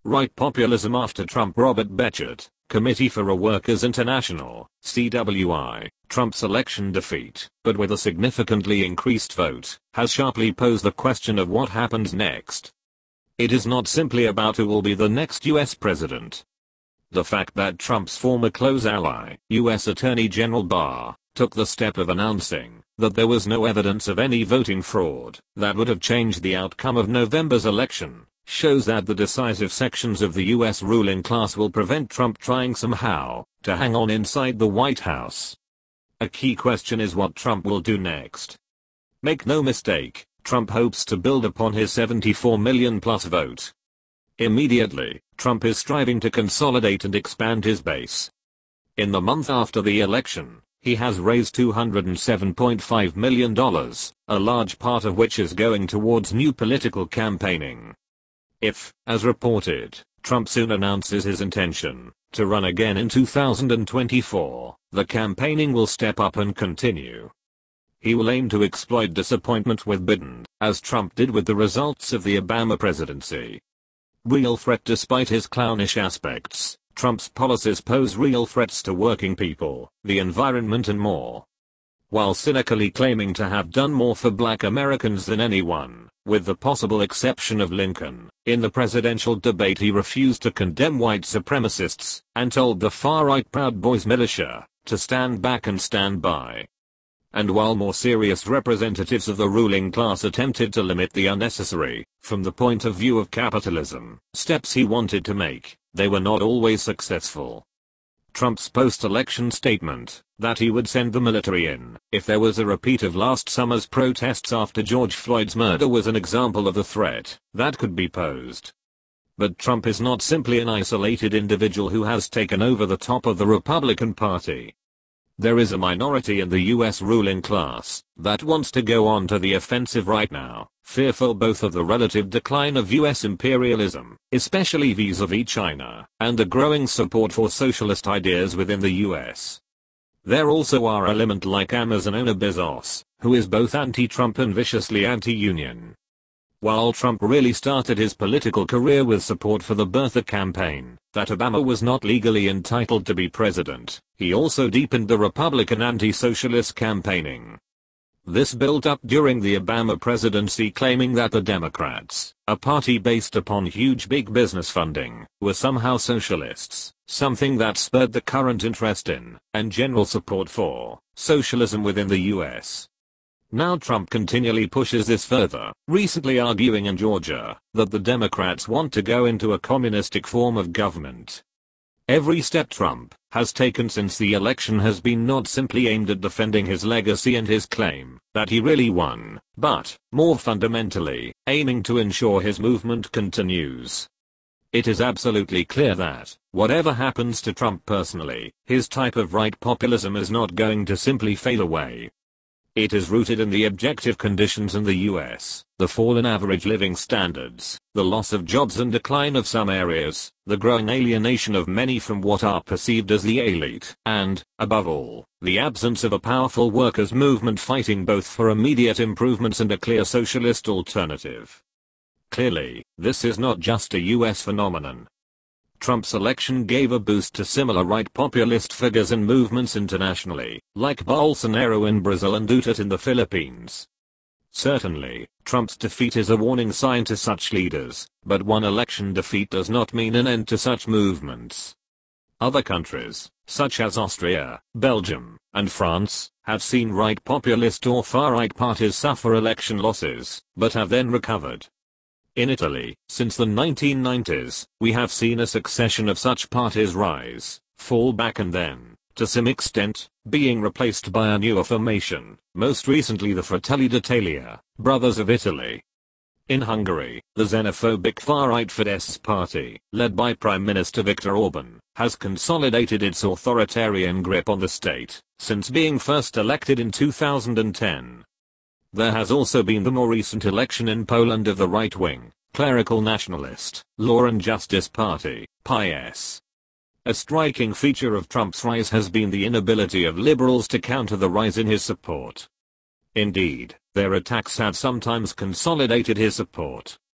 Right populism after Trump. Robert Betchert, Committee for a Workers International, CWI. Trump's election defeat, but with a significantly increased vote, has sharply posed the question of what happens next. It is not simply about who will be the next US president. The fact that Trump's former close ally, US Attorney General Barr, took the step of announcing that there was no evidence of any voting fraud that would have changed the outcome of November's election, shows that the decisive sections of the US ruling class will prevent Trump trying somehow to hang on inside the White House. A key question is what Trump will do next. Make no mistake, Trump hopes to build upon his 74 million plus vote. Immediately, Trump is striving to consolidate and expand his base. In the month after the election, he has raised $207.5 million, a large part of which is going towards new political campaigning. If, as reported, Trump soon announces his intention to run again in 2024, the campaigning will step up and continue. He will aim to exploit disappointment with Biden, as Trump did with the results of the Obama presidency. Real threat. Despite his clownish aspects, Trump's policies pose real threats to working people, the environment and more. While cynically claiming to have done more for black Americans than anyone, with the possible exception of Lincoln, in the presidential debate he refused to condemn white supremacists, and told the far-right Proud Boys militia to stand back and stand by. And while more serious representatives of the ruling class attempted to limit the unnecessary, from the point of view of capitalism, steps he wanted to make, they were not always successful. Trump's post-election statement that he would send the military in if there was a repeat of last summer's protests after George Floyd's murder was an example of the threat that could be posed. But Trump is not simply an isolated individual who has taken over the top of the Republican Party. There is a minority in the US ruling class that wants to go on to the offensive right now, fearful both of the relative decline of US imperialism, especially vis-a-vis China, and the growing support for socialist ideas within the US. There also are elements like Amazon owner Bezos, who is both anti-Trump and viciously anti-union. While Trump really started his political career with support for the birther campaign, that Obama was not legally entitled to be president, he also deepened the Republican anti-socialist campaigning. This built up during the Obama presidency, claiming that the Democrats, a party based upon huge big business funding, were somehow socialists, something that spurred the current interest in, and general support for, socialism within the US. Now Trump continually pushes this further, recently arguing in Georgia that the Democrats want to go into a communistic form of government. Every step Trump has taken since the election has been not simply aimed at defending his legacy and his claim that he really won, but, more fundamentally, aiming to ensure his movement continues. It is absolutely clear that, whatever happens to Trump personally, his type of right populism is not going to simply fade away. It is rooted in the objective conditions in the US, the fall in average living standards, the loss of jobs and decline of some areas, the growing alienation of many from what are perceived as the elite, and, above all, the absence of a powerful workers' movement fighting both for immediate improvements and a clear socialist alternative. Clearly, this is not just a US phenomenon. Trump's election gave a boost to similar right populist figures and movements internationally, like Bolsonaro in Brazil and Duterte in the Philippines. Certainly, Trump's defeat is a warning sign to such leaders, but one election defeat does not mean an end to such movements. Other countries, such as Austria, Belgium, and France, have seen right populist or far-right parties suffer election losses, but have then recovered. In Italy, since the 1990s, we have seen a succession of such parties rise, fall back and then, to some extent, being replaced by a newer formation, most recently the Fratelli d'Italia, Brothers of Italy. In Hungary, the xenophobic far-right Fidesz party, led by Prime Minister Viktor Orban, has consolidated its authoritarian grip on the state, since being first elected in 2010. There has also been the more recent election in Poland of the right-wing, clerical nationalist, Law and Justice Party, PiS. A striking feature of Trump's rise has been the inability of liberals to counter the rise in his support. Indeed, their attacks have sometimes consolidated his support.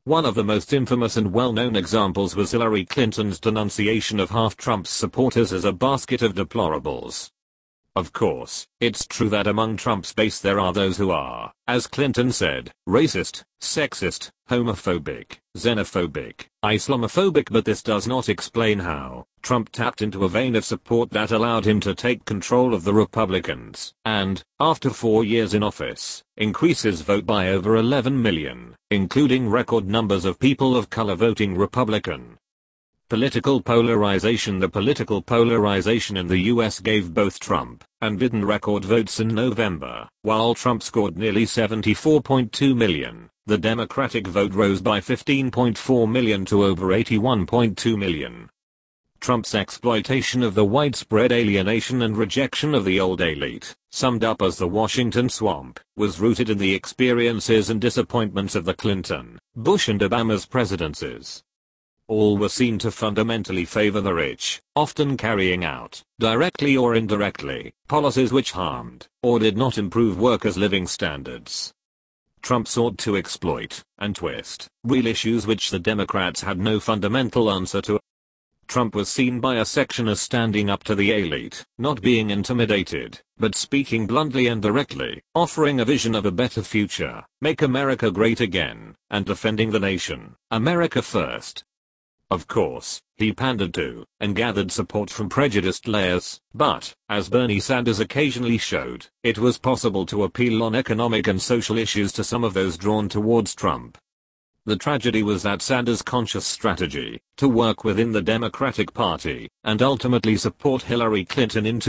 One of the most infamous and well-known examples was Hillary Clinton's denunciation of half Trump's supporters as a basket of deplorables. Of course, it's true that among Trump's base there are those who are, as Clinton said, racist, sexist, homophobic, xenophobic, Islamophobic, but this does not explain how Trump tapped into a vein of support that allowed him to take control of the Republicans, and, after 4 years in office, increase his vote by over 11 million, including record numbers of people of color voting Republican. Political polarization. The political polarization in the US gave both Trump and Biden record votes in November. While Trump scored nearly 74.2 million, the Democratic vote rose by 15.4 million to over 81.2 million. Trump's exploitation of the widespread alienation and rejection of the old elite, summed up as the Washington swamp, was rooted in the experiences and disappointments of the Clinton, Bush and Obama's presidencies. All were seen to fundamentally favor the rich, often carrying out, directly or indirectly, policies which harmed, or did not improve workers' living standards. Trump sought to exploit, and twist, real issues which the Democrats had no fundamental answer to. Trump was seen by a section as standing up to the elite, not being intimidated, but speaking bluntly and directly, offering a vision of a better future, make America great again, and defending the nation, America first. Of course, he pandered to, and gathered support from prejudiced layers, but, as Bernie Sanders occasionally showed, it was possible to appeal on economic and social issues to some of those drawn towards Trump. The tragedy was that Sanders' conscious strategy, to work within the Democratic Party, and ultimately support Hillary Clinton in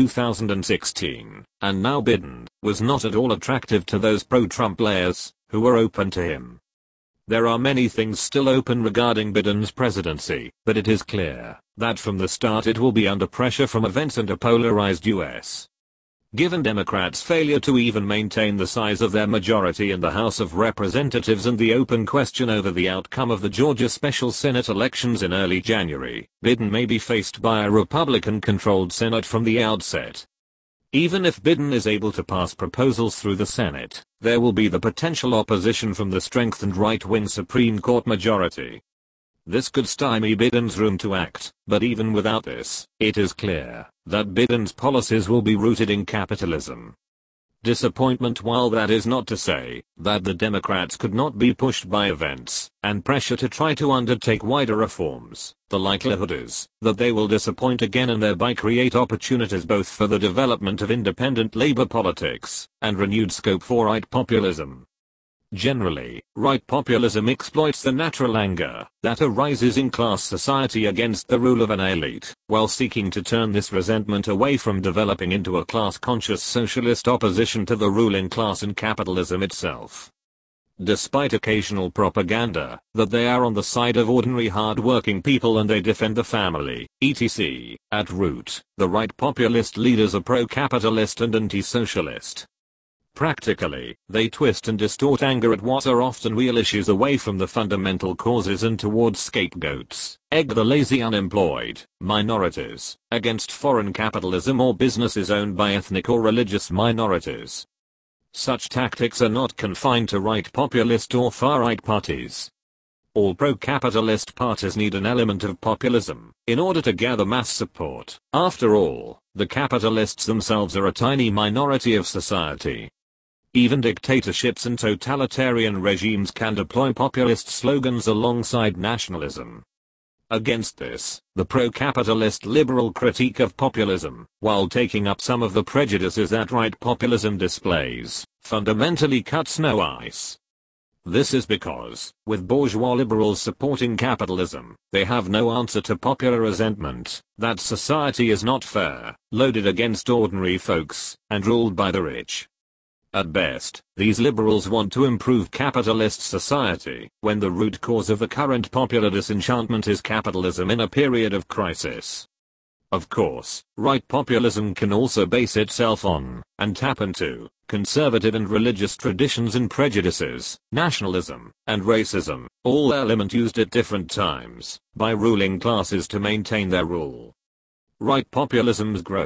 2016, and now Biden, was not at all attractive to those pro-Trump layers, who were open to him. There are many things still open regarding Biden's presidency, but it is clear that from the start it will be under pressure from events and a polarized US. Given Democrats' failure to even maintain the size of their majority in the House of Representatives and the open question over the outcome of the Georgia special Senate elections in early January, Biden may be faced by a Republican-controlled Senate from the outset. Even if Biden is able to pass proposals through the Senate, there will be the potential opposition from the strengthened right-wing Supreme Court majority. This could stymie Biden's room to act, but even without this, it is clear that Biden's policies will be rooted in capitalism. Disappointment. While that is not to say that the Democrats could not be pushed by events and pressure to try to undertake wider reforms, the likelihood is that they will disappoint again and thereby create opportunities both for the development of independent labor politics and renewed scope for right populism. Generally, right populism exploits the natural anger that arises in class society against the rule of an elite, while seeking to turn this resentment away from developing into a class-conscious socialist opposition to the ruling class and capitalism itself. Despite occasional propaganda that they are on the side of ordinary hard-working people and they defend the family, etc., at root, the right populist leaders are pro-capitalist and anti-socialist. Practically, they twist and distort anger at what are often real issues away from the fundamental causes and towards scapegoats, egg the lazy unemployed, minorities, against foreign capitalism or businesses owned by ethnic or religious minorities. Such tactics are not confined to right populist or far-right parties. All pro-capitalist parties need an element of populism in order to gather mass support. After all, the capitalists themselves are a tiny minority of society. Even dictatorships and totalitarian regimes can deploy populist slogans alongside nationalism. Against this, the pro-capitalist liberal critique of populism, while taking up some of the prejudices that right populism displays, fundamentally cuts no ice. This is because, with bourgeois liberals supporting capitalism, they have no answer to popular resentment that society is not fair, loaded against ordinary folks, and ruled by the rich. At best, these liberals want to improve capitalist society, when the root cause of the current popular disenchantment is capitalism in a period of crisis. Of course, right populism can also base itself on, and tap into, conservative and religious traditions and prejudices, nationalism, and racism, all elements used at different times, by ruling classes to maintain their rule. Right populism's growth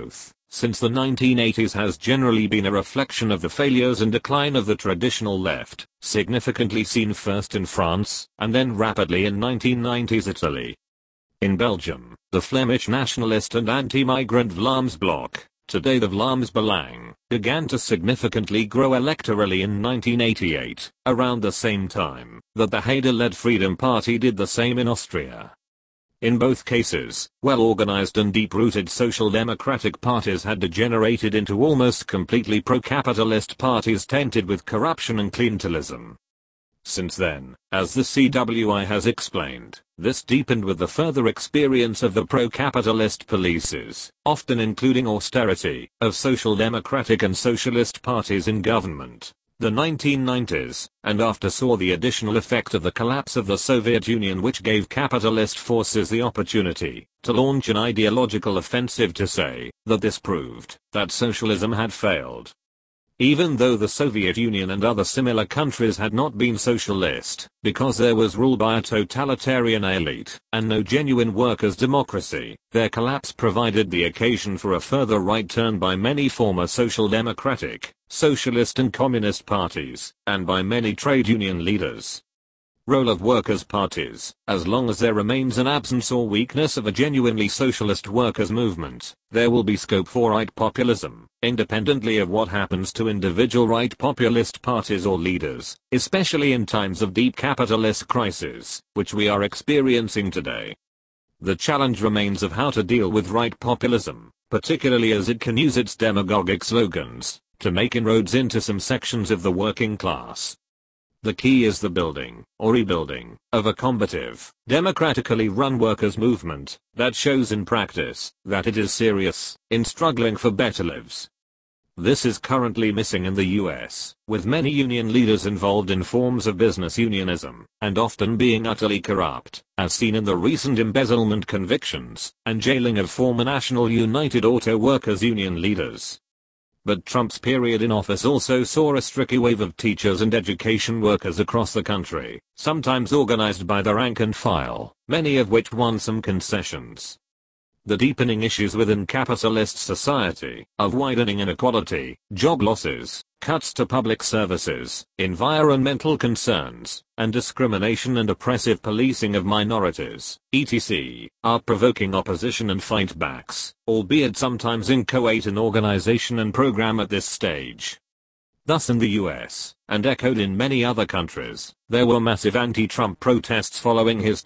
since the 1980s has generally been a reflection of the failures and decline of the traditional left, significantly seen first in France, and then rapidly in 1990s Italy. In Belgium, the Flemish nationalist and anti-migrant Vlaams Blok, today the Vlaams Belang, began to significantly grow electorally in 1988, around the same time that the Haider-led Freedom Party did the same in Austria. In both cases, well-organized and deep-rooted social democratic parties had degenerated into almost completely pro-capitalist parties tainted with corruption and clientelism. Since then, as the CWI has explained, this deepened with the further experience of the pro-capitalist policies, often including austerity, of social democratic and socialist parties in government. The 1990s, and after saw the additional effect of the collapse of the Soviet Union, which gave capitalist forces the opportunity to launch an ideological offensive to say that this proved that socialism had failed. Even though the Soviet Union and other similar countries had not been socialist, because there was rule by a totalitarian elite, and no genuine workers' democracy, their collapse provided the occasion for a further right turn by many former social democratic, socialist and communist parties, and by many trade union leaders. Role of workers' parties: as long as there remains an absence or weakness of a genuinely socialist workers' movement, there will be scope for right populism, independently of what happens to individual right populist parties or leaders, especially in times of deep capitalist crisis, which we are experiencing today. The challenge remains of how to deal with right populism, particularly as it can use its demagogic slogans to make inroads into some sections of the working class. The key is the building, or rebuilding, of a combative, democratically run workers' movement that shows in practice that it is serious in struggling for better lives. This is currently missing in the US, with many union leaders involved in forms of business unionism, and often being utterly corrupt, as seen in the recent embezzlement convictions and jailing of former National United Auto Workers Union leaders. But Trump's period in office also saw a streaky wave of teachers and education workers across the country, sometimes organized by the rank and file, many of which won some concessions. The deepening issues within capitalist society, of widening inequality, job losses, cuts to public services, environmental concerns, and discrimination and oppressive policing of minorities, etc., are provoking opposition and fightbacks, albeit sometimes inchoate in organization and program at this stage. Thus in the US, and echoed in many other countries, there were massive anti-Trump protests following his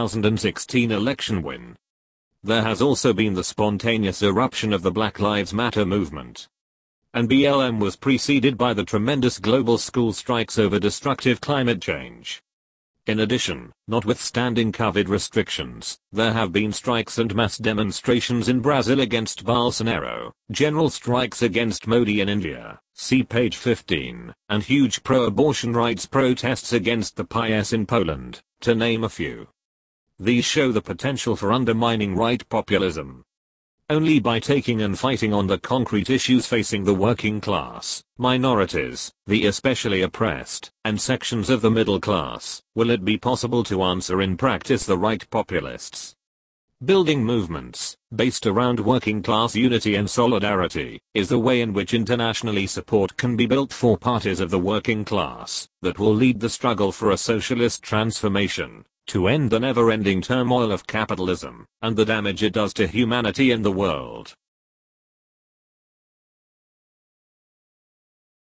2016 election win. There has also been the spontaneous eruption of the Black Lives Matter movement. And BLM was preceded by the tremendous global school strikes over destructive climate change. In addition, notwithstanding COVID restrictions, there have been strikes and mass demonstrations in Brazil against Bolsonaro, general strikes against Modi in India, see page 15, and huge pro-abortion rights protests against the PiS in Poland, to name a few. These show the potential for undermining right populism. Only by taking and fighting on the concrete issues facing the working class, minorities, the especially oppressed, and sections of the middle class, will it be possible to answer in practice the right populists. Building movements, based around working class unity and solidarity, is the way in which internationally support can be built for parties of the working class, that will lead the struggle for a socialist transformation, to end the never-ending turmoil of capitalism, and the damage it does to humanity and the world.